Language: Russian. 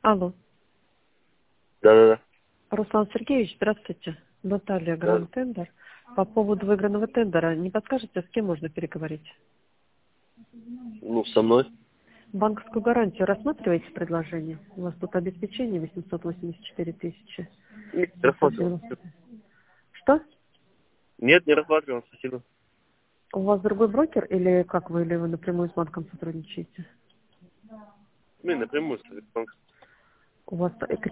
Алло. Да-да-да. Руслан Сергеевич, здравствуйте. Наталья, Да. Гранд Тендер. По поводу выигранного тендера, не подскажете, с кем можно переговорить? Ну, со мной. Банковскую гарантию рассматриваете предложение? У вас тут обеспечение 884 тысячи. Нет, не рассматривал. 790. Что? Нет, не рассматривал, спасибо. У вас другой брокер или как вы, или вы напрямую с банком сотрудничаете? Мы напрямую с банком. У вас